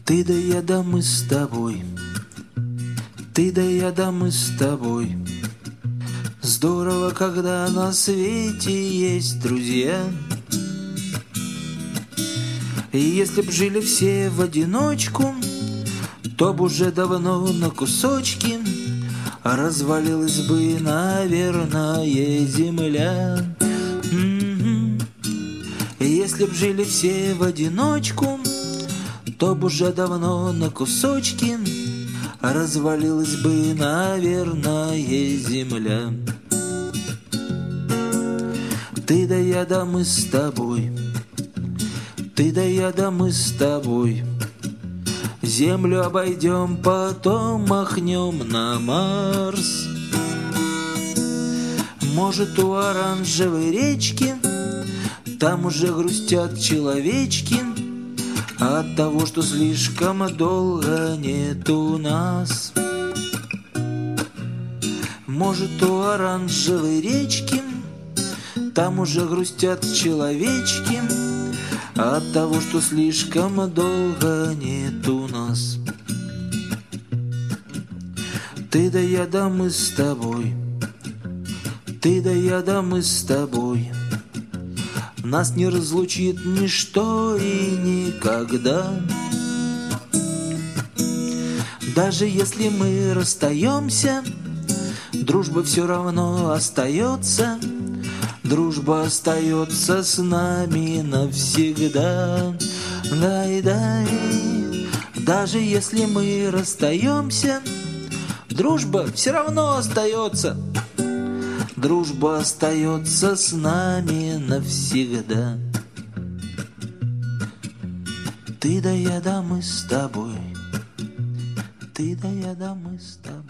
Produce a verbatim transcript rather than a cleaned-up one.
Ты да я да мы с тобой, ты да я да мы с тобой. Здорово, когда на свете есть друзья. И если б жили все в одиночку, то б уже давно на кусочки развалилась бы, наверное, земля. М-м-м. И если б жили все в одиночку, то б уже давно на кусочки развалилась бы, наверное, земля. Ты да я да мы с тобой, ты да я да мы с тобой. Землю обойдем, потом махнем на Марс. Может, у оранжевой речки там уже грустят человечки от того, что слишком долго нету нас. Может, у оранжевой речки там уже грустят человечки от того, что слишком долго нету нас. Ты да я да мы с тобой, ты да я да мы с тобой. Нас не разлучит ничто и никогда. Даже если мы расстаемся, дружба все равно остается. Дружба остается с нами навсегда. Дай-дай. Даже если мы расстаемся, дружба все равно остается. Дружба остается с нами навсегда. Ты да я да мы с тобой, ты да я да мы с тобой.